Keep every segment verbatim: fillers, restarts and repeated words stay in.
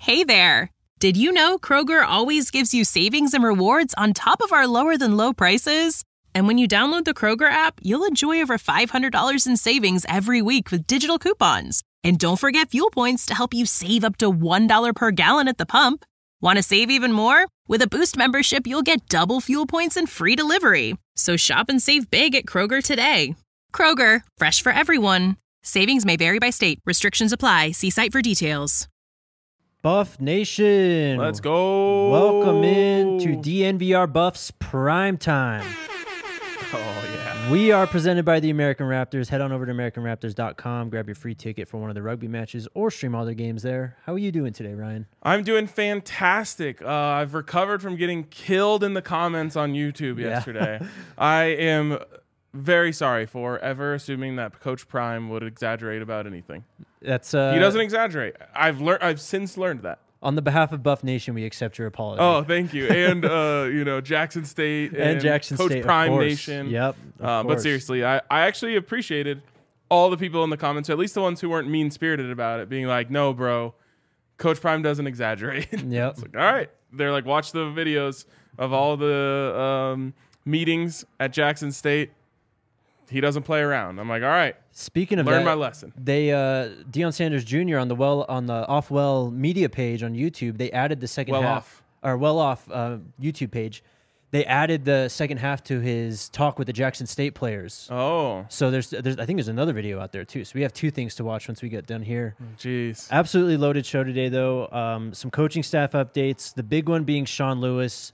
Hey there! Did you know Kroger always gives you savings and rewards on top of our lower-than-low prices? And when you download the Kroger app, you'll enjoy over five hundred dollars in savings every week with digital coupons. And don't forget fuel points to help you save up to one dollar per gallon at the pump. Want to save even more? With a Boost membership, you'll get double fuel points and free delivery. So shop and save big at Kroger today. Kroger, fresh for everyone. Savings may vary by state. Restrictions apply. See site for details. Buff Nation. Let's go. Welcome in to D N V R Buffs Prime Time. Oh, yeah. We are presented by the American Raptors. Head on over to American Raptors dot com. Grab your free ticket for one of the rugby matches or stream all their games there. How are you doing today, Ryan? I'm doing fantastic. Uh, I've recovered from getting killed in the comments on YouTube Yeah. yesterday. I am very sorry for ever assuming that Coach Prime would exaggerate about anything. That's uh, He doesn't exaggerate. I've learned. I've since learned that. On the behalf of Buff Nation, we accept your apology. Oh, thank you. And, uh, you know, Jackson State and, and Jackson Coach State, of Prime course. Nation. Yep. of Uh, but course. seriously, I, I actually appreciated all the people in the comments, at least the ones who weren't mean-spirited about it, being like, no, bro, Coach Prime doesn't exaggerate. Yep. It's like, all right. They're like, watch the videos of all the um, meetings at Jackson State. He doesn't play around. I'm like, all right. Speaking of Learn that, my lesson. They uh, Deion Sanders Junior on the well on the Off Well media page on YouTube. They added the second Well half Off. or Well Off uh, YouTube page. They added the second half to his talk with the Jackson State players. Oh, So there's there's I think there's another video out there too. So we have two things to watch once we get done here. jeez. Absolutely loaded show today though. Um, some coaching staff updates. The big one being Sean Lewis.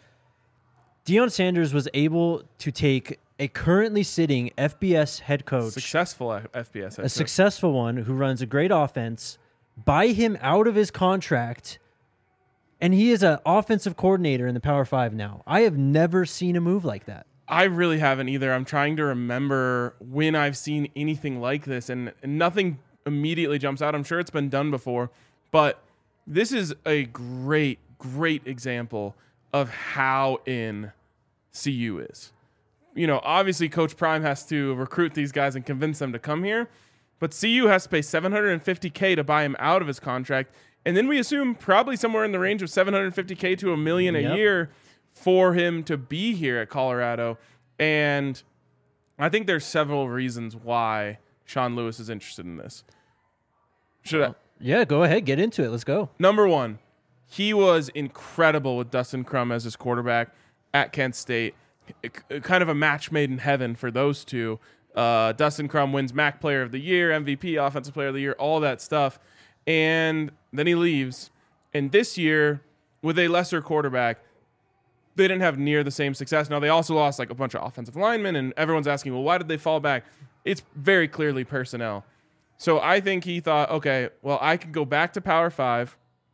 Deion Sanders was able to take a currently sitting F B S head coach, Successful at F B S. a successful one who runs a great offense, buy him out of his contract, and he is an offensive coordinator in the Power Five now. I have never seen a move like that. I really haven't either. I'm trying to remember when I've seen anything like this, and, and nothing immediately jumps out. I'm sure it's been done before, but this is a great, great example of how in C U is. You know, obviously Coach Prime has to recruit these guys and convince them to come here, but C U has to pay seven hundred fifty thousand dollars to buy him out of his contract, and then we assume probably somewhere in the range of seven hundred fifty thousand dollars to a million a Yep. year for him to be here at Colorado. And I think there's several reasons why Sean Lewis is interested in this. Should I? Yeah, go ahead, get into it. Let's go. Number one, he was incredible with Dustin Crum as his quarterback at Kent State. Kind of a match made in heaven for those two. Uh, Dustin Crum wins M A C Player of the Year, M V P, Offensive Player of the Year, all that stuff. And then he leaves. And this year, with a lesser quarterback, they didn't have near the same success. Now, they also lost like a bunch of offensive linemen, and everyone's asking, well, why did they fall back? It's very clearly personnel. So I think he thought, okay, well, I could go back to Power Five,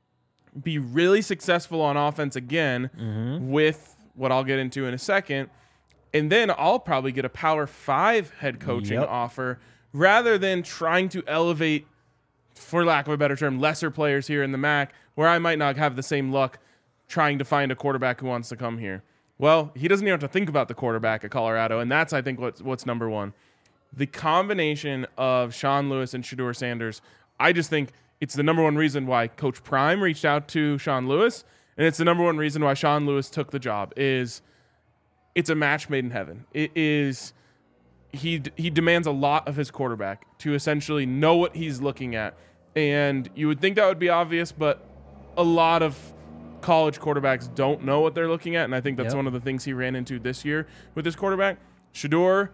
be really successful on offense again Mm-hmm. with what I'll get into in a second, and then I'll probably get a Power Five head coaching Yep. offer rather than trying to elevate, for lack of a better term, lesser players here in the M A C, where I might not have the same luck trying to find a quarterback who wants to come here. Well, he doesn't even have to think about the quarterback at Colorado, and that's, I think, what's, what's number one. The combination of Sean Lewis and Shedeur Sanders, I just think it's the number one reason why Coach Prime reached out to Sean Lewis, and it's the number one reason why Sean Lewis took the job. Is it's a match made in heaven. It is he he demands a lot of his quarterback to essentially know what he's looking at, and you would think that would be obvious, but a lot of college quarterbacks don't know what they're looking at, and I think that's Yep. one of the things he ran into this year with his quarterback. Shedeur,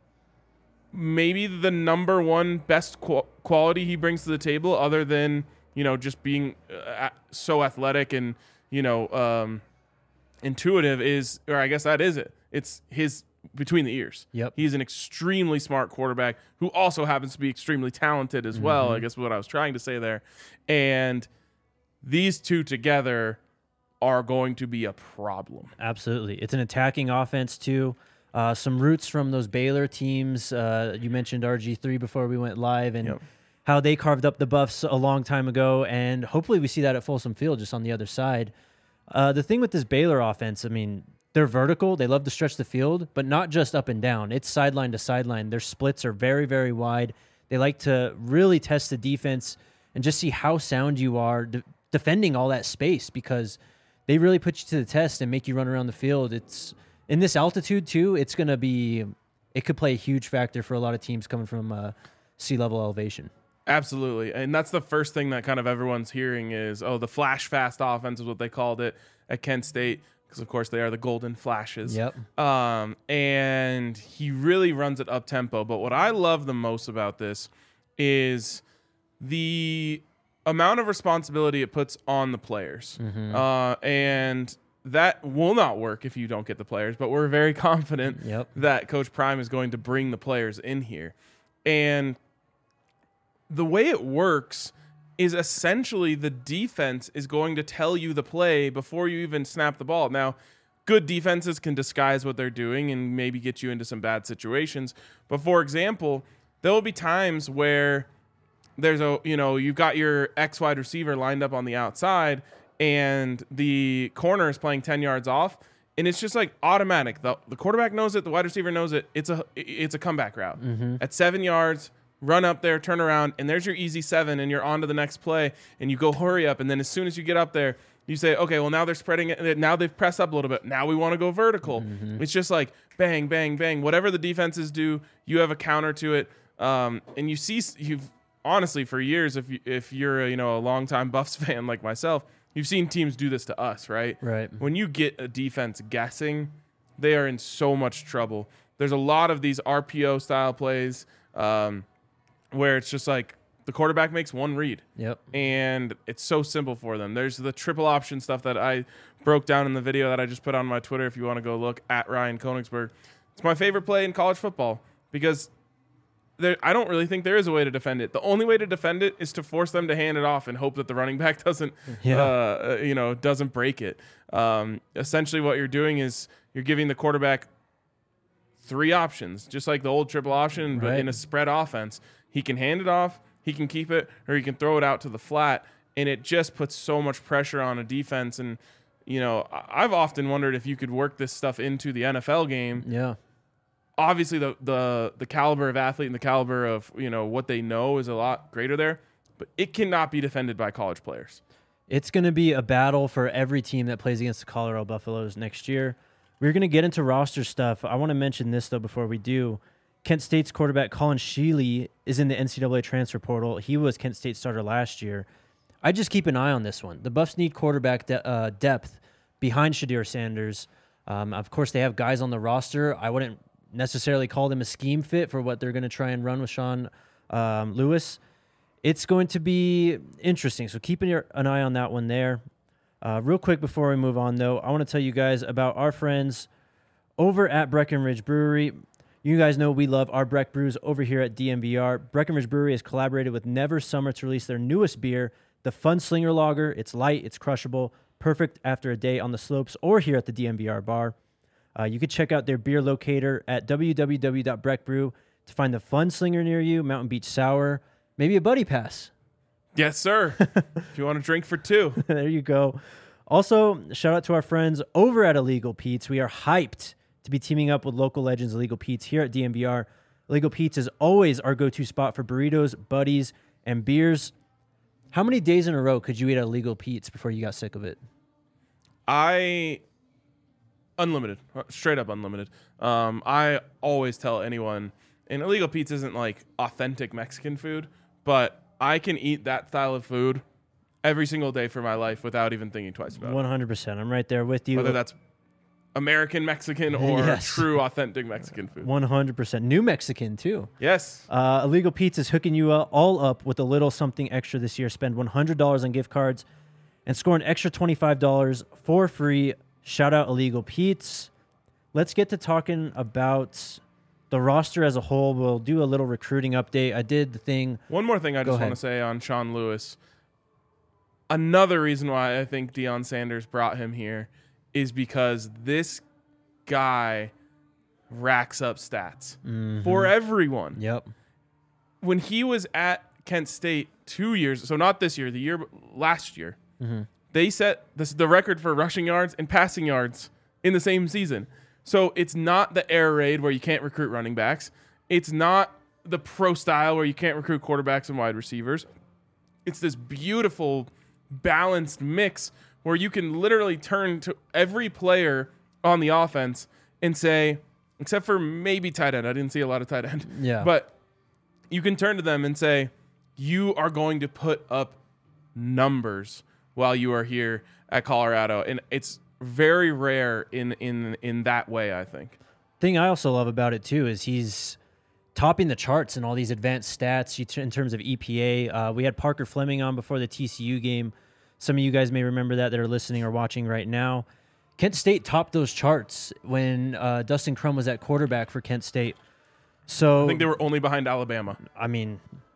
maybe the number one best qu- quality he brings to the table, other than, you know, just being uh, so athletic and, you know, um, intuitive, is, or I guess that is it. It's his between the ears. Yep. He's an extremely smart quarterback who also happens to be extremely talented as well. Mm-hmm. I guess what I was trying to say there. And these two together are going to be a problem. Absolutely. It's an attacking offense, too. Uh, some roots from those Baylor teams. Uh, you mentioned R G three before we went live, and Yep. how they carved up the Buffs a long time ago, and hopefully we see that at Folsom Field just on the other side. Uh, the thing with this Baylor offense, I mean, they're vertical. They love to stretch the field, but not just up and down. It's sideline to sideline. Their splits are very, very wide. They like to really test the defense and just see how sound you are de- defending all that space, because they really put you to the test and make you run around the field. It's in this altitude too. It's going to be, it could play a huge factor for a lot of teams coming from uh, sea level elevation. Absolutely. And that's the first thing that kind of everyone's hearing is, oh, the flash fast offense is what they called it at Kent State, because of course they are the Golden Flashes. Yep. Um, and he really runs it up tempo. But what I love the most about this is the amount of responsibility it puts on the players. Mm-hmm. Uh, and that will not work if you don't get the players, but we're very confident Yep. that Coach Prime is going to bring the players in here. And the way it works is essentially the defense is going to tell you the play before you even snap the ball. Now, good defenses can disguise what they're doing and maybe get you into some bad situations. But for example, there will be times where there's a, you know, you've got your X wide receiver lined up on the outside and the corner is playing ten yards off, and it's just like automatic. The, the quarterback knows it, the wide receiver knows it. It's a it's a comeback route. Mm-hmm. At seven yards, run up there, turn around, and there's your easy seven, and you're on to the next play, and you go hurry up, and then as soon as you get up there, you say, okay, well, now they're spreading it. Now they've pressed up a little bit. Now we want to go vertical. Mm-hmm. It's just like bang, bang, bang. Whatever the defenses do, you have a counter to it. Um, and you see, you've honestly for years, if you, if you're a, you know a longtime Buffs fan like myself, you've seen teams do this to us, right? Right. When you get a defense guessing, they are in so much trouble. There's a lot of these R P O style plays. Um, where it's just like the quarterback makes one read. Yep. And it's so simple for them. There's the triple option stuff that I broke down in the video that I just put on my Twitter if you want to go look, at Ryan Koenigsberg. It's my favorite play in college football because there, I don't really think there is a way to defend it. The only way to defend it is to force them to hand it off and hope that the running back doesn't, Yeah. uh, you know, doesn't break it. Um, essentially what you're doing is you're giving the quarterback three options, just like the old triple option, but Right. in a spread offense. He can hand it off, he can keep it, or he can throw it out to the flat, and it just puts so much pressure on a defense. And, you know, I've often wondered if you could work this stuff into the N F L game. Yeah. Obviously, the the the caliber of athlete and the caliber of, you know, what they know is a lot greater there, but it cannot be defended by college players. It's going to be a battle for every team that plays against the Colorado Buffaloes next year. We're going to get into roster stuff. I want to mention this, though, before we do. Kent State's quarterback Colin Sheely is in the N C double A transfer portal. He was Kent State's starter last year. I just keep an eye on this one. The Buffs need quarterback de- uh, depth behind Shedeur Sanders. Um, of course, they have guys on the roster. I wouldn't necessarily call them a scheme fit for what they're going to try and run with Sean um, Lewis. It's going to be interesting, so keep an, an eye on that one there. Uh, real quick before we move on, though, I want to tell you guys about our friends over at Breckenridge Brewery. You guys know we love our Breck brews over here at D M V R. Breckenridge Brewery has collaborated with Never Summer to release their newest beer, the Fun Slinger Lager. It's light, it's crushable, perfect after a day on the slopes or here at the D M V R bar. Uh, you can check out their beer locator at w w w dot breck brew to find the Fun Slinger near you, Mountain Beach Sour, maybe a Buddy Pass. Yes, sir. If you want to drink for two. There you go. Also, shout out to our friends over at Illegal Pete's. We are hyped to be teaming up with local legends Illegal Pete's here at D M V R. Illegal Pete's is always our go-to spot for burritos, buddies, and beers. How many days in a row could you eat at Illegal Pete's before you got sick of it? I unlimited, straight up unlimited. Um, I always tell anyone, and Illegal Pete's isn't like authentic Mexican food, but I can eat that style of food every single day for my life without even thinking twice about one hundred percent. I'm right there with it. you. Whether that's American Mexican or Yes. true authentic Mexican food. one hundred percent. New Mexican, too. Yes. Uh, Illegal Pete's is hooking you uh, all up with a little something extra this year. Spend one hundred dollars on gift cards and score an extra twenty-five dollars for free. Shout out Illegal Pete's. Let's get to talking about the roster as a whole. We'll do a little recruiting update. I did the thing. One more thing I Go just want ahead. to say on Sean Lewis. Another reason why I think Deion Sanders brought him here is because this guy racks up stats Mm-hmm. for everyone. Yep. When he was at Kent State two years, so not this year, the year last year, Mm-hmm. they set this, the record for rushing yards and passing yards in the same season. So it's not the air raid where you can't recruit running backs. It's not the pro style where you can't recruit quarterbacks and wide receivers. It's this beautiful balanced mix where you can literally turn to every player on the offense and say, except for maybe tight end. I didn't see a lot of tight end. Yeah. But you can turn to them and say, you are going to put up numbers while you are here at Colorado. And it's very rare in in in that way, I think. Thing I also love about it too is he's topping the charts in all these advanced stats in terms of E P A. Uh, we had Parker Fleming on before the T C U game. Some of you guys may remember that that are listening or watching right now. Kent State topped those charts when uh, Dustin Crum was at quarterback for Kent State. So I think they were only behind Alabama. I mean,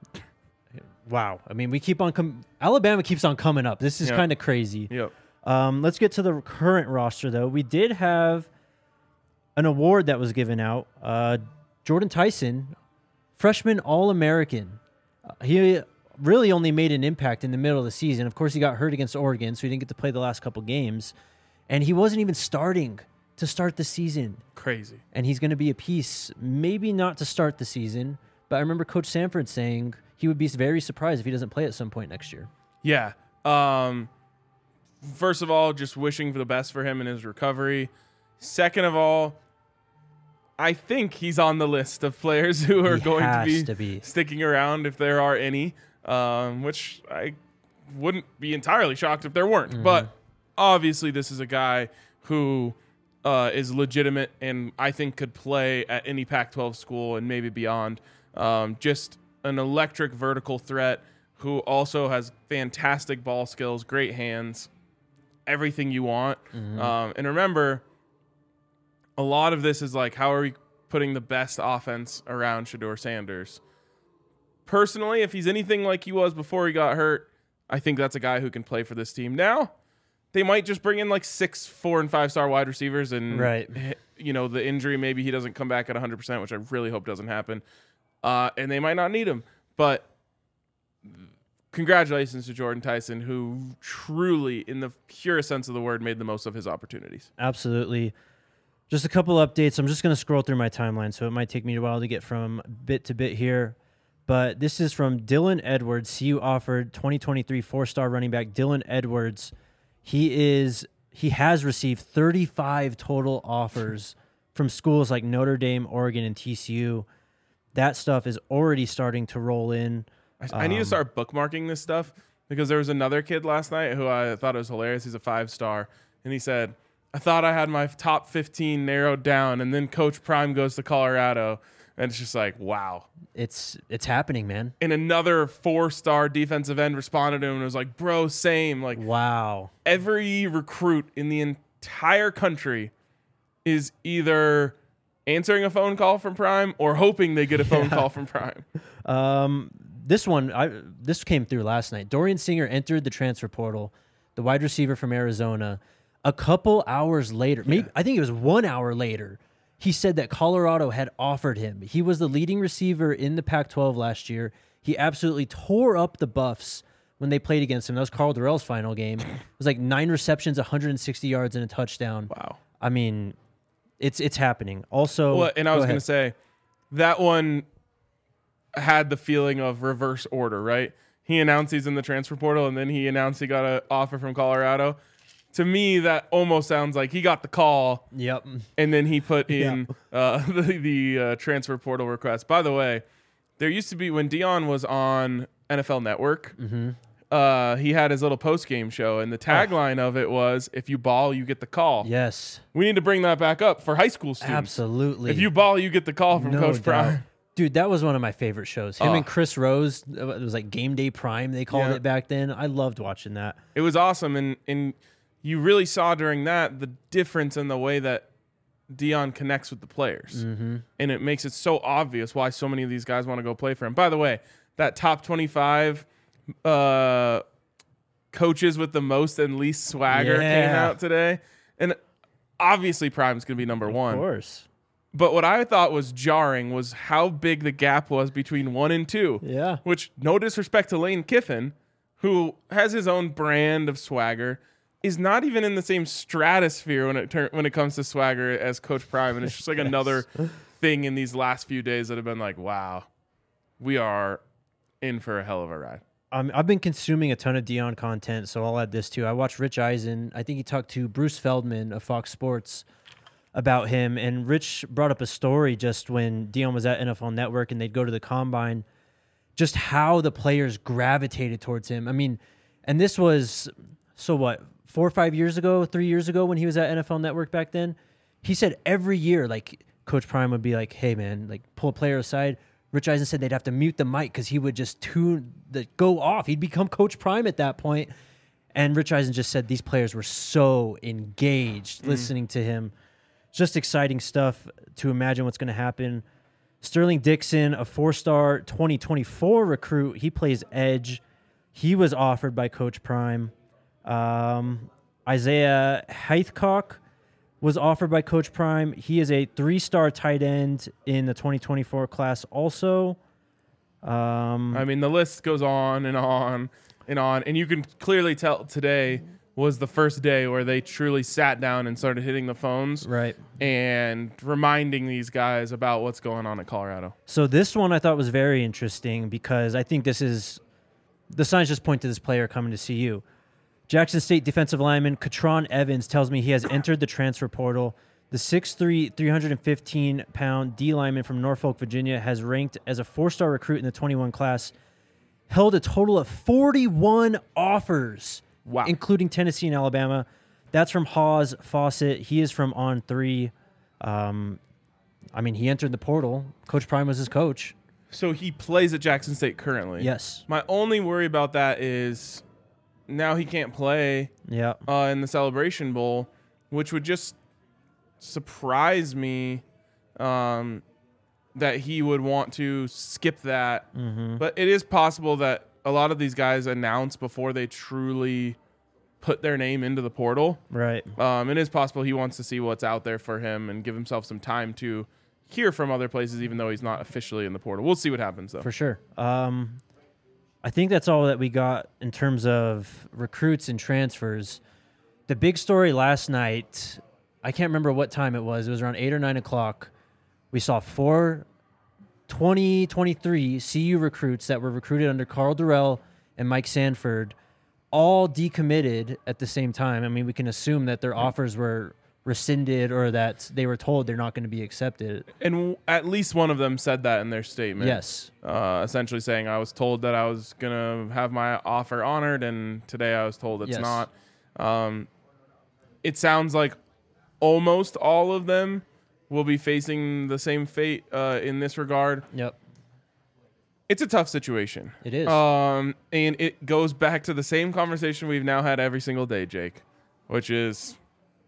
wow. I mean, we keep on com- Alabama keeps on coming up. This is Yep. kind of crazy. Yep. Um, let's get to the current roster, though. We did have an award that was given out. Uh, Jordan Tyson, freshman All-American. Uh, he really only made an impact in the middle of the season. Of course, he got hurt against Oregon, so he didn't get to play the last couple games. And he wasn't even starting to start the season. Crazy. And he's going to be a piece, maybe not to start the season, but I remember Coach Sanford saying he would be very surprised if he doesn't play at some point next year. Yeah. Um, first of all, just wishing for the best for him in his recovery. Second of all, I think he's on the list of players who are He going to has be, to be. sticking around if there are any, um, which I wouldn't be entirely shocked if there weren't. Mm-hmm. But obviously, this is a guy who uh, is legitimate and I think could play at any Pac twelve school and maybe beyond. Um, just an electric vertical threat who also has fantastic ball skills, great hands, everything you want. Mm-hmm. Um, and remember, a lot of this is like, how are we putting the best offense around Shedeur Sanders? Personally, if he's anything like he was before he got hurt, I think that's a guy who can play for this team. Now, they might just bring in like six, four, and five-star wide receivers, and Right. you know, the injury, maybe he doesn't come back at one hundred percent, which I really hope doesn't happen. Uh, and they might not need him. But congratulations to Jordan Tyson, who truly, in the purest sense of the word, made the most of his opportunities. Absolutely. Just a couple updates. I'm just going to scroll through my timeline, so it might take me a while to get from bit to bit here. But this is from Dylan Edwards. C U offered twenty twenty-three four-star running back Dylan Edwards. He is he has received thirty-five total offers from schools like Notre Dame, Oregon, and T C U. That stuff is already starting to roll in. I, I need to Um, start bookmarking this stuff because there was another kid last night who I thought was hilarious. He's a five-star, and he said, I thought I had my top fifteen narrowed down, and then Coach Prime goes to Colorado. And it's just like, wow. It's it's happening, man. And another four-star defensive end responded to him and was like, bro, same. Like, Wow. every recruit in the entire country is either answering a phone call from Prime or hoping they get a phone call from Prime. Um, this one, I this came through last night. Dorian Singer entered the transfer portal, the wide receiver from Arizona. A couple hours later, maybe I think it was one hour later, he said that Colorado had offered him. He was the leading receiver in the Pac twelve last year. He absolutely tore up the Buffs when they played against him. That was Carl Durrell's final game. It was like nine receptions, one hundred sixty yards, and a touchdown. Wow. I mean, it's it's happening. Also, Well, and I go was going ahead. to say, that one had the feeling of reverse order, right? He announced he's in the transfer portal, and then he announced he got an offer from Colorado. To me, that almost sounds like he got the call, Yep. and then he put in uh, the, the uh, transfer portal request. By the way, there used to be, when Dion was on N F L Network, Mm-hmm. uh, he had his little post-game show, and the tagline of it was, if you ball, you get the call. Yes. We need to bring that back up for high school students. Absolutely. If you ball, you get the call from No Coach doubt. Prime. Dude, that was one of my favorite shows. Him Oh. and Chris Rose. It was like Game Day Prime, they called Yeah. it back then. I loved watching that. It was awesome, and and you really saw during that the difference in the way that Dion connects with the players, Mm-hmm. and it makes it so obvious why so many of these guys want to go play for him. By the way, that top twenty-five uh, coaches with the most and least swagger came Yeah. out today, and obviously Prime's going to be number one. Of course. But what I thought was jarring was how big the gap was between one and two. Yeah. Which, no disrespect to Lane Kiffin, who has his own brand of swagger, is not even in the same stratosphere when it ter- when it comes to swagger as Coach Prime. And it's just like Yes. another thing in these last few days that have been like, wow, we are in for a hell of a ride. Um, I've been consuming a ton of Dion content, so I'll add this too. I watched Rich Eisen. I think he talked to Bruce Feldman of Fox Sports about him, and Rich brought up a story just when Dion was at N F L Network and they'd go to the Combine, just how the players gravitated towards him. I mean, and this was, so what, four or five years ago, three years ago when he was at N F L Network back then? He said every year, like, Coach Prime would be like, hey, man, like, pull a player aside. Rich Eisen said they'd have to mute the mic because he would just tune the go off. He'd become Coach Prime at that point. And Rich Eisen just said these players were so engaged mm. listening to him. Just exciting stuff to imagine what's going to happen. Sterling Dixon, a four-star twenty twenty-four recruit. He plays edge. He was offered by Coach Prime. Um, Isaiah Heathcock was offered by Coach Prime. He is a three-star tight end in the twenty twenty-four class also. Um, I mean, the list goes on and on and on. And you can clearly tell today was the first day where they truly sat down and started hitting the phones. Right. And reminding these guys about what's going on at Colorado. So this one I thought was very interesting because I think this is – the signs just point to this player coming to C U. Jackson State defensive lineman Katron Evans tells me he has entered the transfer portal. The six three, three hundred fifteen pound D lineman from Norfolk, Virginia, has ranked as a four-star recruit in the twenty-one class, held a total of forty-one offers, wow, including Tennessee and Alabama. That's from Hawes Fawcett. He is from On three. Um, I mean, he entered the portal. Coach Prime was his coach. So he plays at Jackson State currently. Yes. My only worry about that is now he can't play yeah. uh, in the Celebration Bowl, which would just surprise me um, that he would want to skip that. Mm-hmm. But it is possible that a lot of these guys announce before they truly put their name into the portal. Right. Um, it is possible he wants to see what's out there for him and give himself some time to hear from other places, even though he's not officially in the portal. We'll see what happens, though. For sure. Um, I think that's all that we got in terms of recruits and transfers. The big story last night, I can't remember what time it was. It was around eight or nine o'clock. We saw four twenty twenty-three C U recruits that were recruited under Carl Durrell and Mike Sanford, all decommitted at the same time. I mean, we can assume that their offers were rescinded or that they were told they're not going to be accepted. And w- at least one of them said that in their statement. Yes. Uh, essentially saying, I was told that I was going to have my offer honored, and today I was told it's yes. not. Um, it sounds like almost all of them will be facing the same fate uh, in this regard. Yep. It's a tough situation. It is. Um, and it goes back to the same conversation we've now had every single day, Jake, which is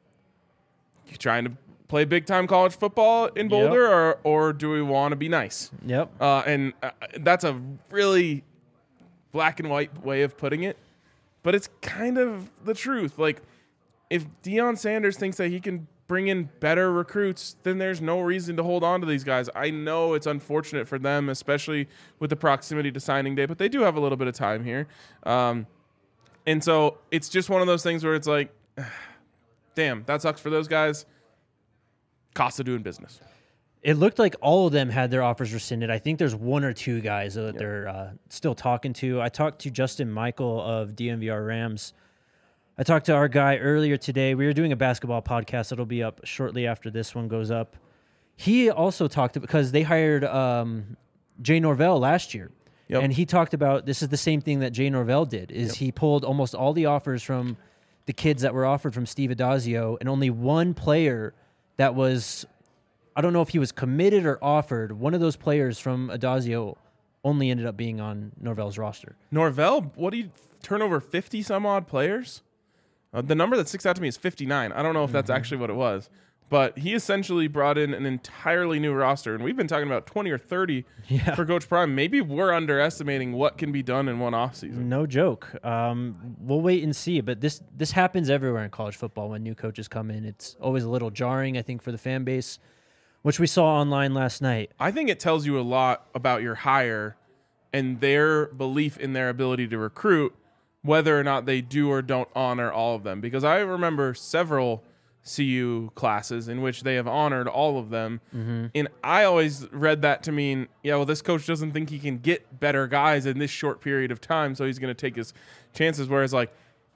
you trying to play big-time college football in Boulder, yep. or or do we want to be nice? Yep. Uh, and uh, that's a really black and white way of putting it, but it's kind of the truth. Like, if Deion Sanders thinks that he can bring in better recruits, then there's no reason to hold on to these guys. I know it's unfortunate for them, especially with the proximity to signing day, but they do have a little bit of time here. Um, and so it's just one of those things where it's like, damn, that sucks for those guys. Cost of doing business. It looked like all of them had their offers rescinded. I think there's one or two guys that yep. they're uh, still talking to. I talked to Justin Michael of D M V R Rams. I talked to our guy earlier today. We were doing a basketball podcast that'll be up shortly after this one goes up. He also talked to, because they hired um, Jay Norvell last year. Yep. And he talked about, this is the same thing that Jay Norvell did, is yep. he pulled almost all the offers from the kids that were offered from Steve Adazio, and only one player that was, I don't know if he was committed or offered, one of those players from Adazio only ended up being on Norvell's roster. Norvell, what do you turn over fifty some odd players? Uh, the number that sticks out to me is fifty-nine. I don't know if that's mm-hmm. actually what it was, but he essentially brought in an entirely new roster, and we've been talking about twenty or thirty yeah. for Coach Prime. Maybe we're underestimating what can be done in one offseason. No joke. Um, we'll wait and see, but this this happens everywhere in college football when new coaches come in. It's always a little jarring, I think, for the fan base, which we saw online last night. I think it tells you a lot about your hire and their belief in their ability to recruit, whether or not they do or don't honor all of them. Because I remember several C U classes in which they have honored all of them. Mm-hmm. And I always read that to mean, yeah, well, this coach doesn't think he can get better guys in this short period of time, so he's going to take his chances. Whereas, like,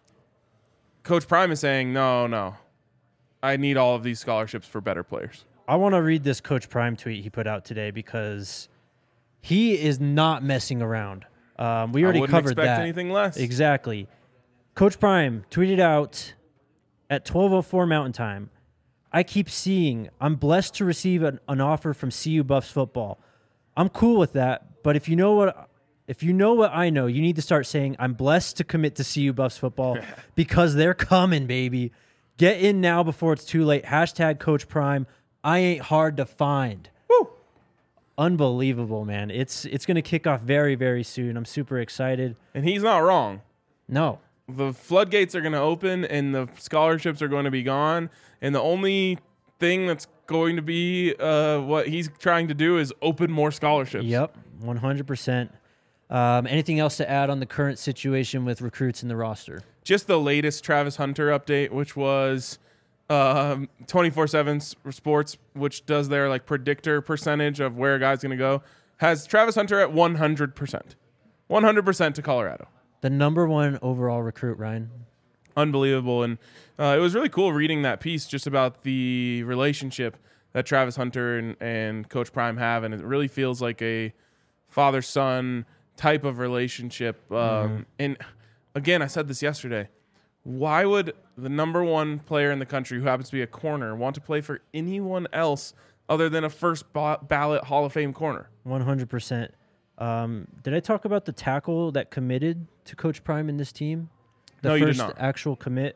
Coach Prime is saying, no, no, I need all of these scholarships for better players. I want to read this Coach Prime tweet he put out today because he is not messing around. Um, we already I wouldn't covered expect that. anything less. Exactly. Coach Prime tweeted out at twelve oh four Mountain Time, I keep seeing, I'm blessed to receive an, an offer from C U Buffs football. I'm cool with that, but if you know what if you know what I know, you need to start saying, I'm blessed to commit to C U Buffs football because they're coming, baby. Get in now before it's too late. Hashtag Coach Prime. I ain't hard to find. Woo! Unbelievable, man. It's it's going to kick off very, very soon. I'm super excited. And he's not wrong. No. The floodgates are going to open and the scholarships are going to be gone. And the only thing that's going to be uh, what he's trying to do is open more scholarships. Yep, one hundred percent. Um, anything else to add on the current situation with recruits in the roster? Just the latest Travis Hunter update, which was um, twenty-four seven Sports, which does their like predictor percentage of where a guy's going to go, has Travis Hunter at one hundred percent. one hundred percent to Colorado. The number one overall recruit, Ryan. Unbelievable. And uh, it was really cool reading that piece just about the relationship that Travis Hunter and, and Coach Prime have. And it really feels like a father-son type of relationship. Um, Mm-hmm. And again, I said this yesterday. Why would the number one player in the country who happens to be a corner want to play for anyone else other than a first ba- ballot Hall of Fame corner? one hundred percent. Um, did I talk about the tackle that committed to Coach Prime in this team? The No, you first did not. actual commit.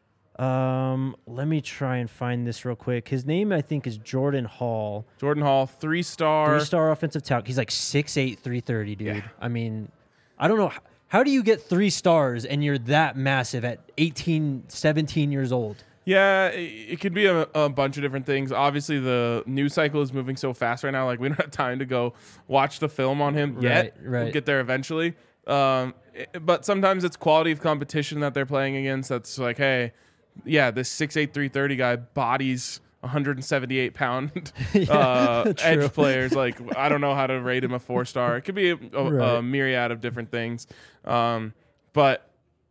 Um, let me try and find this real quick. His name, I think, is Jordan Hall. Jordan Hall, three-star. Three-star offensive tackle. He's like six eight, three thirty, dude. Yeah. I mean, I don't know. How do you get three stars and you're that massive at eighteen, seventeen years old? Yeah, it, it could be a, a bunch of different things. Obviously, the news cycle is moving so fast right now. Like, we don't have time to go watch the film on him yet. Right, right. We'll get there eventually. Um, it- but sometimes it's quality of competition that they're playing against. That's like, hey, yeah, this six eight, three thirty guy bodies one hundred seventy-eight pound uh, true. edge players. Like, I don't know how to rate him a four star. It could be a, a, Right. a myriad of different things. Um, but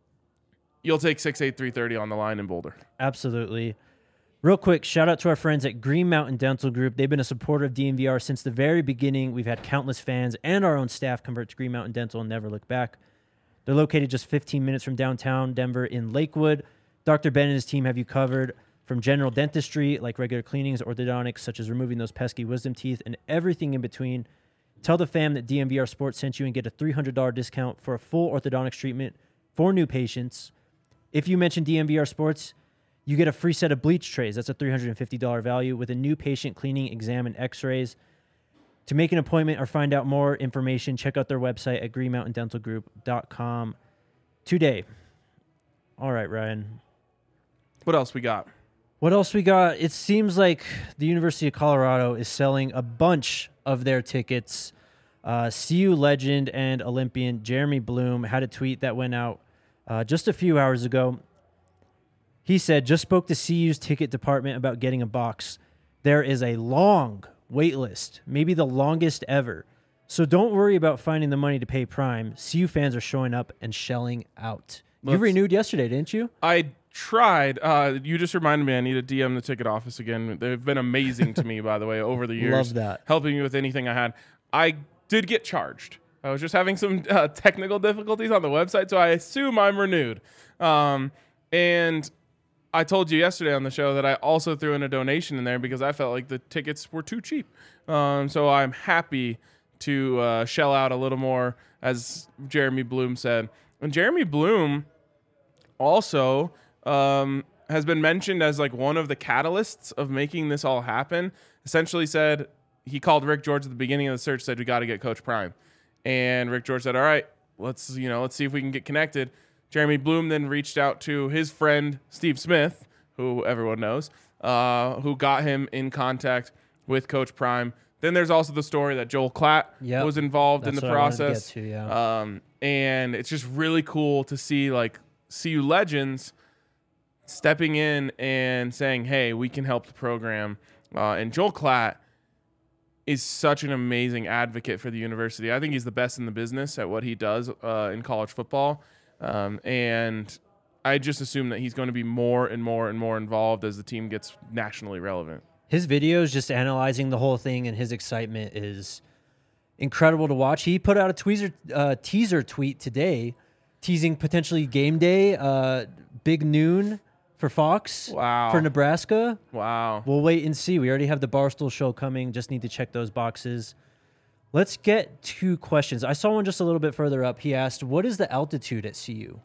you'll take six eight, three thirty on the line in Boulder. Absolutely. Real quick, shout out to our friends at Green Mountain Dental Group. They've been a supporter of D N V R since the very beginning. We've had countless fans and our own staff convert to Green Mountain Dental and never look back. They're located just fifteen minutes from downtown Denver in Lakewood. Doctor Ben and his team have you covered from general dentistry, like regular cleanings, orthodontics, such as removing those pesky wisdom teeth, and everything in between. Tell the fam that D N V R Sports sent you and get a three hundred dollars discount for a full orthodontics treatment for new patients. If you mention D N V R Sports, you get a free set of bleach trays. That's a three hundred fifty dollars value with a new patient cleaning, exam, and x-rays. To make an appointment or find out more information, check out their website at green mountain dental group dot com today. All right, Ryan. What else we got? What else we got? It seems like the University of Colorado is selling a bunch of their tickets. Uh, C U legend and Olympian Jeremy Bloom had a tweet that went out uh, just a few hours ago. He said, just spoke to C U's ticket department about getting a box. There is a long wait list, maybe the longest ever. So don't worry about finding the money to pay Prime. C U fans are showing up and shelling out. You Let's- renewed yesterday, didn't you? I tried. Uh, you just reminded me I need to D M the ticket office again. They've been amazing to me, by the way, over the years. Love that. Helping me with anything I had. I did get charged. I was just having some uh, technical difficulties on the website, so I assume I'm renewed. Um, and I told you yesterday on the show that I also threw in a donation in there because I felt like the tickets were too cheap. Um, so I'm happy to uh, shell out a little more, as Jeremy Bloom said. And Jeremy Bloom also um, has been mentioned as like one of the catalysts of making this all happen. Essentially said, he called Rick George at the beginning of the search, said, we got to get Coach Prime. And Rick George said, all right, let's, you know, let's see if we can get connected. Jeremy Bloom then reached out to his friend, Steve Smith, who everyone knows, uh, who got him in contact with Coach Prime. Then there's also the story that Joel Klatt Yep. was involved That's in the what I wanted to get process. to, yeah. Um, and it's just really cool to see like C U legends stepping in and saying, hey, we can help the program. Uh, and Joel Klatt is such an amazing advocate for the university. I think he's the best in the business at what he does uh, in college football. Um, and I just assume that he's going to be more and more and more involved as the team gets nationally relevant. His videos just analyzing the whole thing and his excitement is incredible to watch. He put out a tweezer, uh, teaser tweet today teasing potentially game day, uh, big noon for Fox, Wow. for Nebraska. Wow. We'll wait and see. We already have the Barstool show coming. Just need to check those boxes. Let's get to questions. I saw one just a little bit further up. He asked, what is the altitude at C U?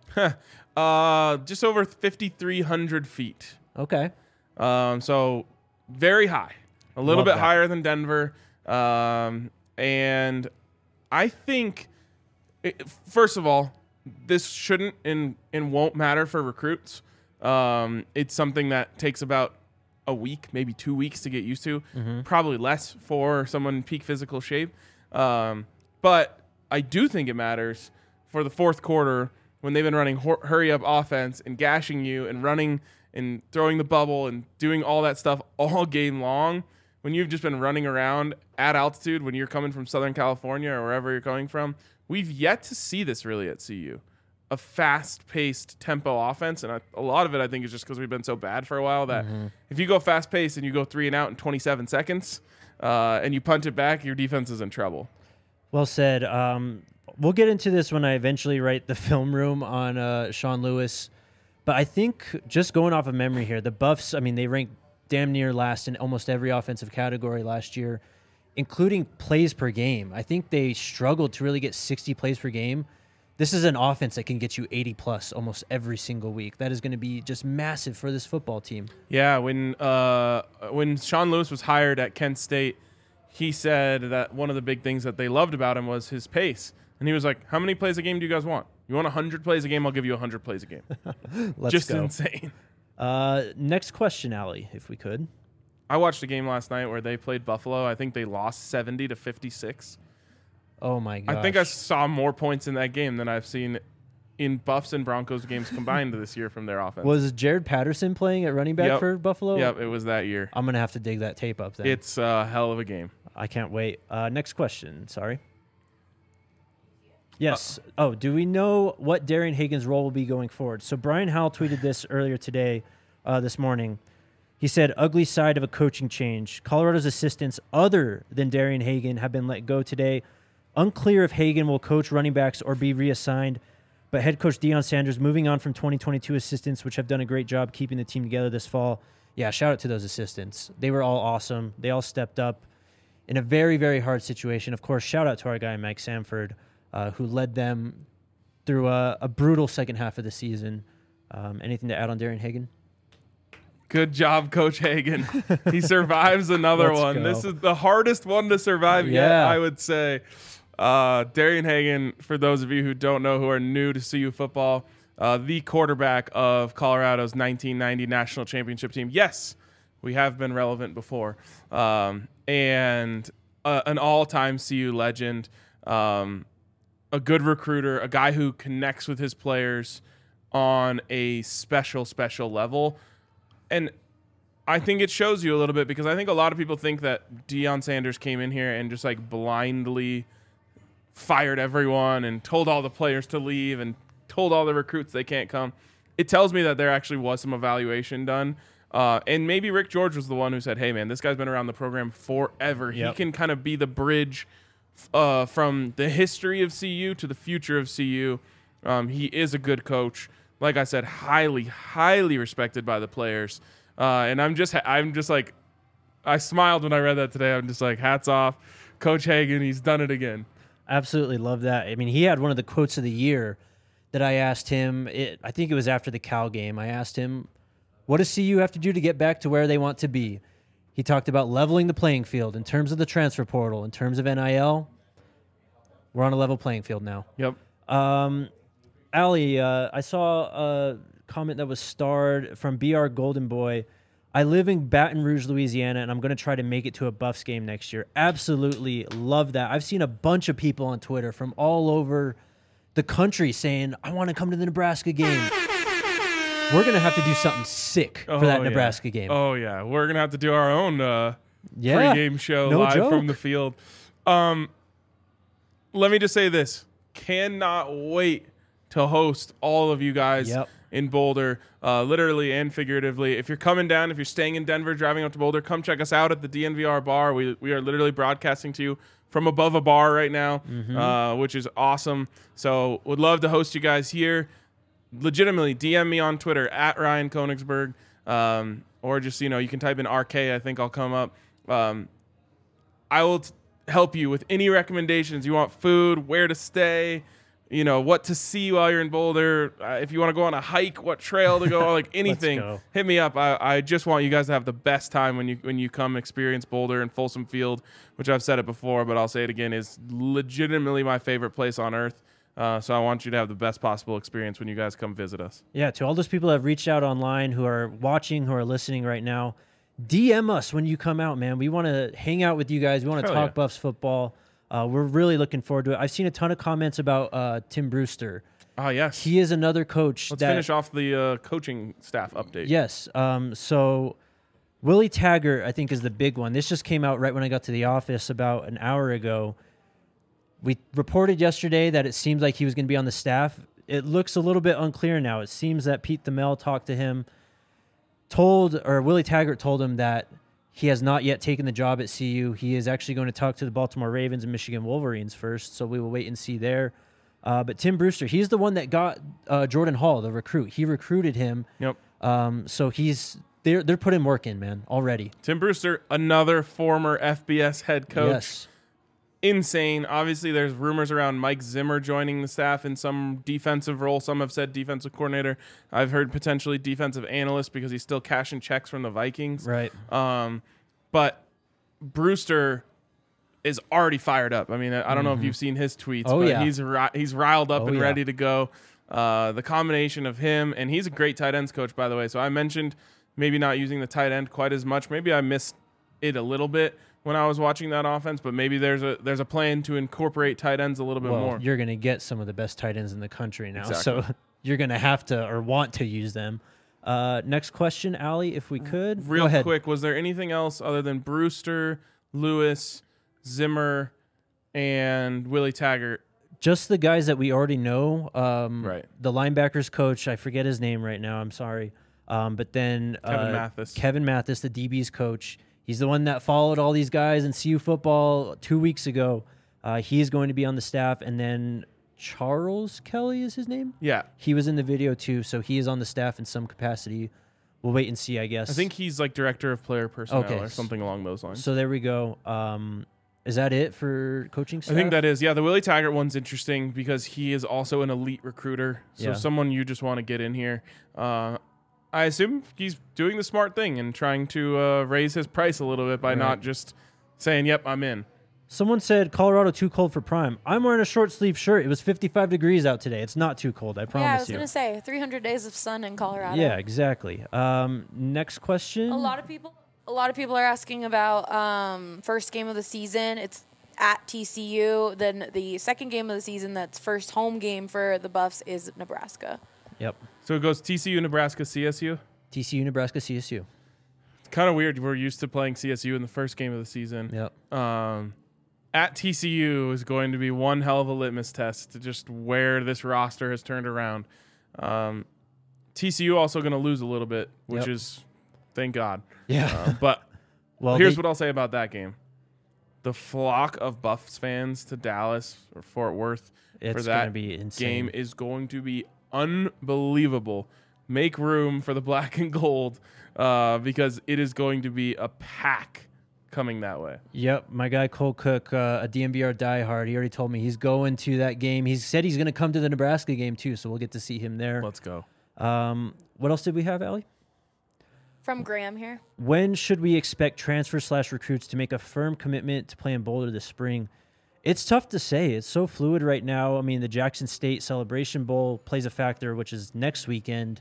uh, just over fifty-three hundred feet. Okay. Um, so very high, a little Love bit that. higher than Denver. Um, and I think, it, first of all, this shouldn't and, and won't matter for recruits. Um, it's something that takes about a week, maybe two weeks to get used to, Mm-hmm. probably less for someone in peak physical shape. Um, but I do think it matters for the fourth quarter when they've been running hur- hurry up offense and gashing you and running and throwing the bubble and doing all that stuff all game long. When you've just been running around at altitude when you're coming from Southern California or wherever you're coming from, we've yet to see this really at C U. A fast-paced tempo offense, and a, a lot of it I think is just because we've been so bad for a while that Mm-hmm. if you go fast-paced and you go three and out in twenty-seven seconds uh, and you punt it back, your defense is in trouble. Well said. Um, we'll get into this when I eventually write the film room on uh, Sean Lewis. But I think just going off of memory here, the Buffs, I mean, they ranked damn near last in almost every offensive category last year, including plays per game. I think they struggled to really get sixty plays per game. This is an offense that can get you eighty plus almost every single week. That is going to be just massive for this football team. Yeah, when uh, when Sean Lewis was hired at Kent State, he said that one of the big things that they loved about him was his pace. And he was like, how many plays a game do you guys want? You want one hundred plays a game? I'll give you one hundred plays a game. Let's Just go. insane. Uh, next question, Allie, if we could. I watched a game last night where they played Buffalo. I think they lost seventy to fifty-six. Oh, my gosh. I think I saw more points in that game than I've seen in Buffs and Broncos games combined this year from their offense. Was Jared Patterson playing at running back Yep. for Buffalo? Yep, it was that year. I'm going to have to dig that tape up then. It's a hell of a game. I can't wait. Uh, next question. Sorry. Yes. Uh, oh, do we know what Darian Hagan's role will be going forward? So Brian Howell tweeted this earlier today, uh, this morning. He said, ugly side of a coaching change. Colorado's assistants other than Darian Hagan have been let go today. Unclear if Hagan will coach running backs or be reassigned, but head coach Deion Sanders moving on from twenty twenty-two assistants, which have done a great job keeping the team together this fall. Yeah, shout out to those assistants. They were all awesome. They all stepped up in a very, very hard situation. Of course, shout out to our guy, Mike Samford, uh, who led them through a, a brutal second half of the season. Um, anything to add on Darian Hagan? Good job, Coach Hagan. He survives another Let's one. go. This is the hardest one to survive yet, Yeah. I would say. Uh, Darian Hagan, for those of you who don't know, who are new to C U football, uh, the quarterback of Colorado's nineteen ninety national championship team. Yes, we have been relevant before. Um, and uh, an all-time C U legend, um, a good recruiter, a guy who connects with his players on a special, special level. And I think it shows you a little bit because I think a lot of people think that Deion Sanders came in here and just like blindly fired everyone and told all the players to leave and told all the recruits they can't come. It tells me that there actually was some evaluation done. Uh, and maybe Rick George was the one who said, hey, man, this guy's been around the program forever. Yep. He can kind of be the bridge uh, from the history of C U to the future of C U. Um, he is a good coach. Like I said, highly, highly respected by the players. Uh, and I'm just, I'm just like, I smiled when I read that today. I'm just like, hats off, Coach Hagan. He's done it again. Absolutely love that. I mean, he had one of the quotes of the year that I asked him. It, I think it was after the Cal game. I asked him, what does C U have to do to get back to where they want to be? He talked about leveling the playing field in terms of the transfer portal, in terms of N I L. We're on a level playing field now. Yep. Um, Allie, uh, I saw a comment that was starred from B R Golden Boy. I live in Baton Rouge, Louisiana, and I'm going to try to make it to a Buffs game next year. Absolutely love that. I've seen a bunch of people on Twitter from all over the country saying, I want to come to the Nebraska game. we're gonna have to do something sick for Oh, that yeah. Nebraska game. Oh yeah, we're gonna have to do our own uh, yeah, pregame show no live joke. from the field. Um, let me just say this: cannot wait to host all of you guys Yep. in Boulder, uh, literally and figuratively. If you're coming down, if you're staying in Denver, driving up to Boulder, come check us out at the D N V R bar. We we are literally broadcasting to you from above a bar right now, Mm-hmm. uh, which is awesome. So would love to host you guys here. Legitimately, D M me on Twitter at Ryan Konigsberg, um, or just, you know, you can type in R K. I think I'll come up. Um, I will t- help you with any recommendations. You want food, where to stay, you know, what to see while you're in Boulder. Uh, if you want to go on a hike, what trail to go, like anything, go. hit me up. I, I just want you guys to have the best time when you when you come experience Boulder and Folsom Field, which I've said it before, but I'll say it again, is legitimately my favorite place on earth. Uh, so I want you to have the best possible experience when you guys come visit us. Yeah, to all those people that have reached out online, who are watching, who are listening right now, D M us when you come out, man. We want to hang out with you guys. We want to Hell talk yeah. Buffs football. Uh, we're really looking forward to it. I've seen a ton of comments about uh, Tim Brewster. Ah, yes. He is another coach. Let's that, finish off the uh, coaching staff update. Yes. Um, so Willie Taggart, I think, is the big one. This just came out right when I got to the office about an hour ago. We reported yesterday that it seems like he was going to be on the staff. It looks a little bit unclear now. It seems that Pete Thamel talked to him, told, or Willie Taggart told him that he has not yet taken the job at C U. He is actually going to talk to the Baltimore Ravens and Michigan Wolverines first, so we will wait and see there. Uh, but Tim Brewster, he's the one that got uh, Jordan Hall, the recruit. He recruited him. Yep. Um, so he's they're they're putting work in, man, already. Tim Brewster, another former F B S head coach. Yes. Insane. Obviously, there's rumors around Mike Zimmer joining the staff in some defensive role. Some have said defensive coordinator. I've heard potentially defensive analyst because he's still cashing checks from the Vikings. Right. Um, but Brewster is already fired up. I mean, I don't know if you've seen his tweets, Oh, but yeah. he's ri- he's riled up Oh, and yeah. ready to go. Uh, the combination of him, and he's a great tight ends coach, by the way. So I mentioned maybe not using the tight end quite as much. Maybe I missed it a little bit when I was watching that offense, but maybe there's a there's a plan to incorporate tight ends a little bit Well, more. you're going to get some of the best tight ends in the country now, Exactly. so you're going to have to or want to use them. Uh, next question, Allie, if we could. Go Real ahead. quick, was there anything else other than Brewster, Lewis, Zimmer, and Willie Taggart? Just the guys that we already know. Um, Right. The linebackers coach, I forget his name right now. I'm sorry. Um, but then Kevin uh, Mathis. Kevin Mathis, the D B's coach. He's the one that followed all these guys in C U football two weeks ago. Uh, he's going to be on the staff. And then Charles Kelly is his name? Yeah. He was in the video too, so he is on the staff in some capacity. We'll wait and see, I guess. I think he's like director of player personnel Okay. or something along those lines. so. There we go. Um, is that it for coaching staff? I think that is. Yeah, the Willie Taggart one's interesting because he is also an elite recruiter. So Yeah. someone you just want to get in here. Uh, I assume he's doing the smart thing and trying to uh, raise his price a little bit by Right. not just saying, yep, I'm in. Someone said Colorado too cold for prime. I'm wearing a short sleeve shirt. It was fifty-five degrees out today. It's not too cold, I promise Yeah, I was you. gonna say three hundred days of sun in Colorado. Yeah, exactly. Um, next question. A lot of people, a lot of people are asking about um, first game of the season. It's at T C U. Then the second game of the season, that's first home game for the Buffs, is Nebraska. Yep. So it goes T C U, Nebraska, C S U. T C U, Nebraska, C S U. It's kind of weird. We're used to playing C S U in the first game of the season. Yep. Um, at T C U is going to be one hell of a litmus test to just where this roster has turned around. Um, T C U also going to lose a little bit, which Yep. is thank God. Yeah. Uh, but well, here's they- what I'll say about that game: the flock of Buffs fans to Dallas or Fort Worth it's for that gonna be insane. game is going to be unbelievable. Make room for the black and gold uh, because it is going to be a pack coming that way. Yep, my guy Cole Cook, uh, a D M V R diehard, he already told me he's going to that game. He said he's going to come to the Nebraska game too, so we'll get to see him there. Let's go. Um, what else did we have, Allie? From Graham here. When should we expect transfer slash recruits to make a firm commitment to play in Boulder this spring? It's tough to say. It's so fluid right now. I mean, the Jackson State Celebration Bowl plays a factor, which is next weekend.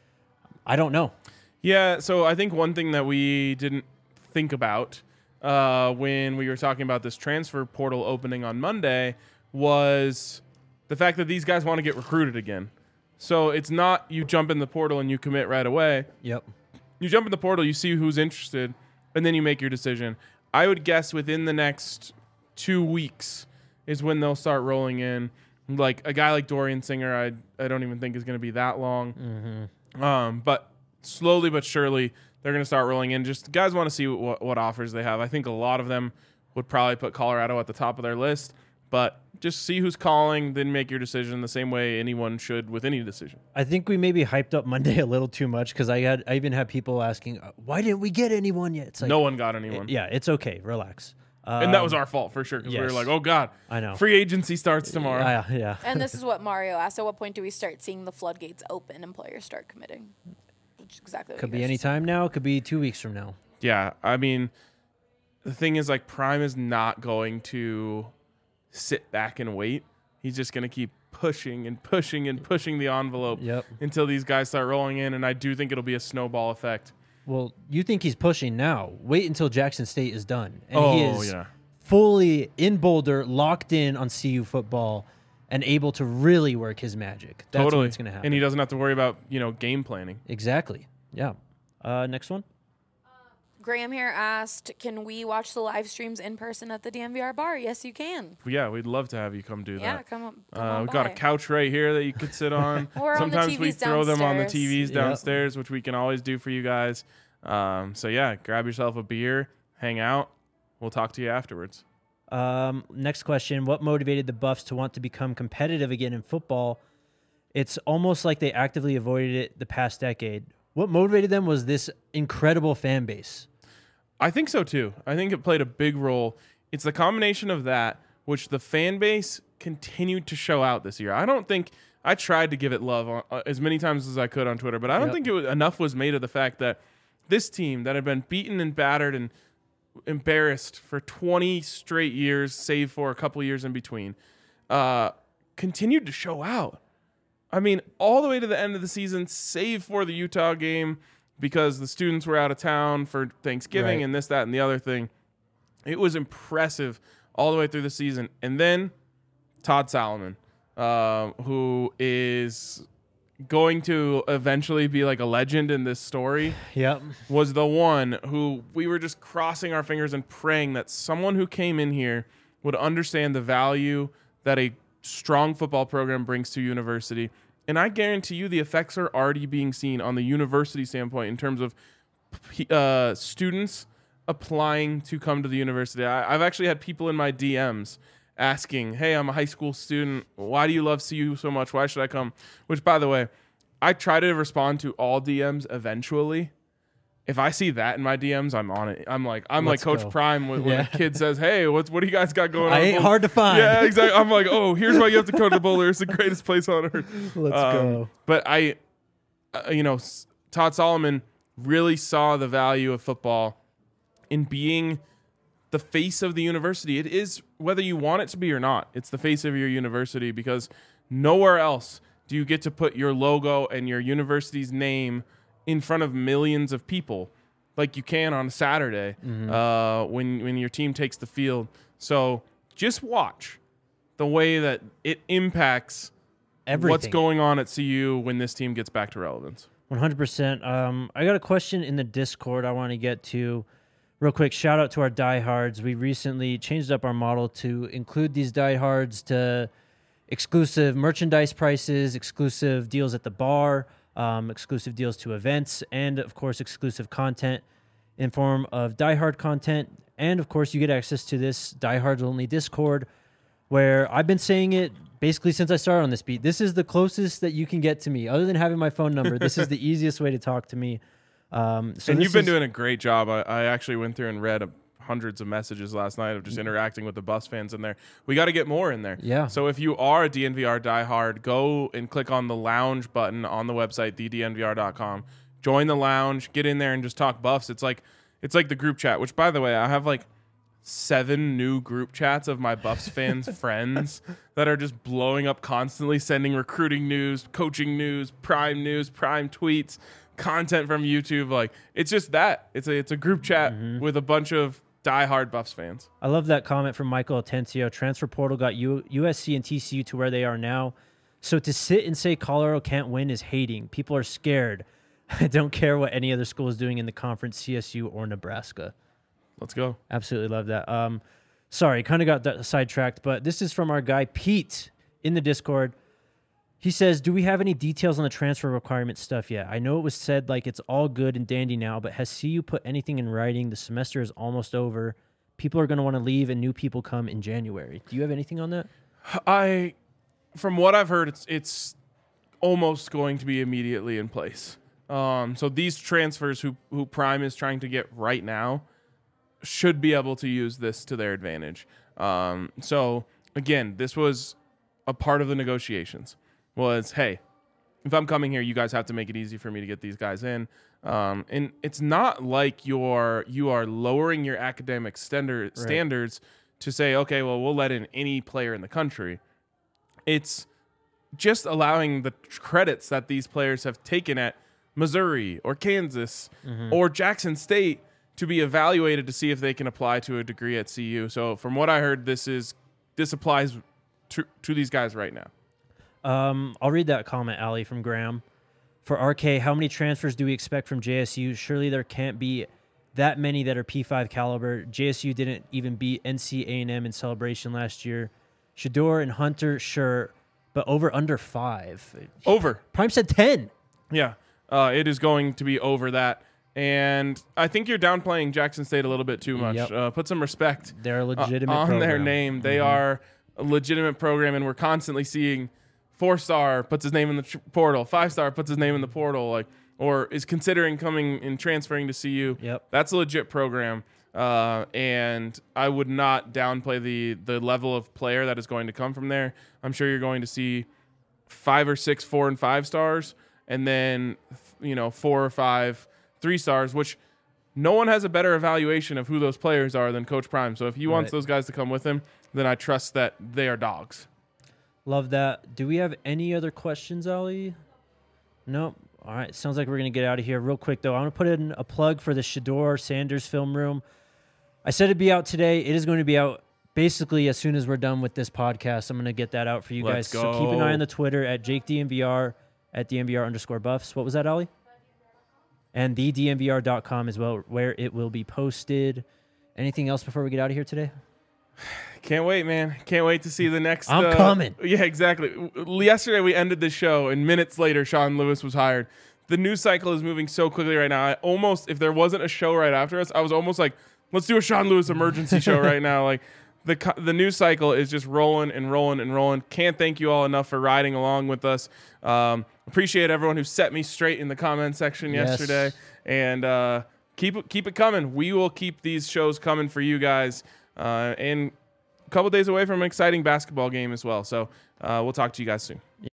I don't know. Yeah, so I think one thing that we didn't think about uh, when we were talking about this transfer portal opening on Monday was the fact that these guys want to get recruited again. So it's not you jump in the portal and you commit right away. Yep. You jump in the portal, you see who's interested, and then you make your decision. I would guess within the next two weeks is when they'll start rolling in. Like a guy like Dorian Singer, I I don't even think is going to be that long. Mm-hmm. Um, but slowly but surely, they're going to start rolling in. Just guys want to see what, what offers they have. I think a lot of them would probably put Colorado at the top of their list. But just see who's calling, then make your decision the same way anyone should with any decision. I think we maybe hyped up Monday a little too much because I had I even had people asking, why didn't we get anyone yet? It's like, no one got anyone. It, yeah, it's okay. Relax. Um, and that was our fault for sure because yes. we were like, oh, God. I know. Free agency starts tomorrow. Uh, yeah. And this is what Mario asked. At what point do we start seeing the floodgates open and players start committing? Which is exactly what Could you be guys any just said. time now. Could be two weeks from now. Yeah, I mean, the thing is, like, Prime is not going to sit back and wait. He's just going to keep pushing and pushing and pushing the envelope Yep. until these guys start rolling in, and I do think it'll be a snowball effect. Well, you think he's pushing now. Wait until Jackson State is done. And oh, he is yeah. fully in Boulder, locked in on C U football, and able to really work his magic. That's totally. what's going to happen. And he doesn't have to worry about, you know, game planning. Exactly. Yeah. Uh, next one. Graham here asked, can we watch the live streams in person at the D M V R bar? Yes, you can. Yeah, we'd love to have you come do Yeah, that. come up. Come Uh, on we've got a by. couch right here that you could sit on. Or on the Sometimes we T Vs throw them on the downstairs. T Vs Yep. downstairs, which we can always do for you guys. Um, so, yeah, grab yourself a beer, hang out. We'll talk to you afterwards. Um, next question. What motivated the Buffs to want to become competitive again in football? It's almost like they actively avoided it the past decade. What motivated them was this incredible fan base. I think so, too. I think it played a big role. It's the combination of that, which the fan base continued to show out this year. I don't think – I tried to give it love on, uh, as many times as I could on Twitter, but I don't Yep. think it was, enough was made of the fact that this team that had been beaten and battered and embarrassed for twenty straight years, save for a couple years in between, uh, continued to show out. I mean, all the way to the end of the season, save for the Utah game – because the students were out of town for Thanksgiving Right. and this, that, and the other thing. It was impressive all the way through the season. And then Todd Solomon, uh, who is going to eventually be like a legend in this story, Yep. was the one who we were just crossing our fingers and praying that someone who came in here would understand the value that a strong football program brings to university. And I guarantee you the effects are already being seen on the university standpoint in terms of uh, students applying to come to the university. I, I've actually had people in my D Ms asking, hey, I'm a high school student. Why do you love C U so much? Why should I come? Which, by the way, I try to respond to all D Ms eventually. If I see that in my D Ms, I'm on it. I'm like, I'm Let's like Coach go. Prime when, when Yeah. a kid says, "Hey, what's what do you guys got going I on?" ain't hard to find. Yeah, exactly. I'm like, oh, here's why you have to go to the Boulder. It's the greatest place on earth. Let's Um, go. But I, uh, you know, S- Todd Solomon really saw the value of football in being the face of the university. It is, whether you want it to be or not, it's the face of your university because nowhere else do you get to put your logo and your university's name in front of millions of people like you can on a Saturday Mm-hmm. uh, when when your team takes the field. So just watch the way that it impacts Everything. what's going on at C U when this team gets back to relevance. one hundred percent. Um, I got a question in the Discord I want to get to. Real quick, shout out to our diehards. We recently changed up our model to include these diehards to exclusive merchandise prices, exclusive deals at the bar, um, exclusive deals to events, and, of course, exclusive content in form of diehard content. And, of course, you get access to this diehards-only Discord where I've been saying it basically since I started on this beat. This is the closest that you can get to me. Other than having my phone number, this is the easiest way to talk to me. Um, so and this you've been is- doing a great job. I, I actually went through and read a, hundreds of messages last night of just interacting with the Buffs fans in there. We got to get more in there. Yeah. So if you are a D N V R diehard, go and click on the lounge button on the website, the d n v r dot com. Join the lounge, get in there and just talk Buffs. It's like it's like the group chat, which, by the way, I have like seven new group chats of my Buffs fans friends that are just blowing up constantly, sending recruiting news, coaching news, prime news, prime tweets, content from YouTube. Like it's just that. It's a it's a group chat Mm-hmm. with a bunch of diehard Buffs fans. I love that comment from Michael Atencio. Transfer portal got U- USC and T C U to where they are now. So to sit and say Colorado can't win is hating. People are scared. I don't care what any other school is doing in the conference, C S U or Nebraska. Let's go. Absolutely love that. Um, sorry, kind of got that sidetracked, but this is from our guy Pete in the Discord. He says, do we have any details on the transfer requirement stuff yet? I know it was said like it's all good and dandy now, but has C U put anything in writing? The semester is almost over. People are going to want to leave and new people come in January. Do you have anything on that? I, from what I've heard, it's it's almost going to be immediately in place. Um, so these transfers who who Prime is trying to get right now should be able to use this to their advantage. Um, so again, this was a part of the negotiations. Was, hey, if I'm coming here, you guys have to make it easy for me to get these guys in. Um, and it's not like you're you are lowering your academic standard, Right. standards to say, okay, well, we'll let in any player in the country. It's just allowing the credits that these players have taken at Missouri or Kansas Mm-hmm. or Jackson State to be evaluated to see if they can apply to a degree at C U. So from what I heard, this is this applies to, to these guys right now. Um, I'll read that comment, Ali, from Graham. For R K, how many transfers do we expect from J S U? Surely there can't be that many that are P five caliber. J S U didn't even beat N C A and M in Celebration last year. Shador and Hunter, sure, but over under five. Over. Prime said ten. Yeah, uh, it is going to be over that. And I think you're downplaying Jackson State a little bit too much. Yep. Uh, put some respect They're a legitimate uh, on their program. name. They Mhm. are a legitimate program, and we're constantly seeing four-star puts his name in the tr- portal, five-star puts his name in the portal, like or is considering coming and transferring to C U. Yep. That's a legit program, uh, and I would not downplay the the level of player that is going to come from there. I'm sure you're going to see five or six four and five stars, and then you know four or five three stars, which no one has a better evaluation of who those players are than Coach Prime. So if he wants Right. those guys to come with him, then I trust that they are dogs. Love that. Do we have any other questions, Ali? Nope. All right. Sounds like we're going to get out of here real quick, though. I want to put in a plug for the Shador Sanders film room. I said it'd be out today. It is going to be out basically as soon as we're done with this podcast. I'm going to get that out for you Let's guys. So keep an go. eye on the Twitter at Jake D M V R, at D M V R underscore buffs. What was that, Ali? And the D M V R dot com as well, where it will be posted. Anything else before we get out of here today? Can't wait, man. Can't wait to see the next. I'm uh, coming. Yeah, exactly. W- Yesterday we ended the show, and minutes later, Sean Lewis was hired. The news cycle is moving so quickly right now. I almost, if there wasn't a show right after us, I was almost like, let's do a Sean Lewis emergency show right now. Like the co- the news cycle is just rolling and rolling and rolling. Can't thank you all enough for riding along with us. Um, appreciate everyone who set me straight in the comment section Yes. yesterday, and uh, keep it keep it coming. We will keep these shows coming for you guys, uh, and a couple days away from an exciting basketball game as well. So uh, we'll talk to you guys soon.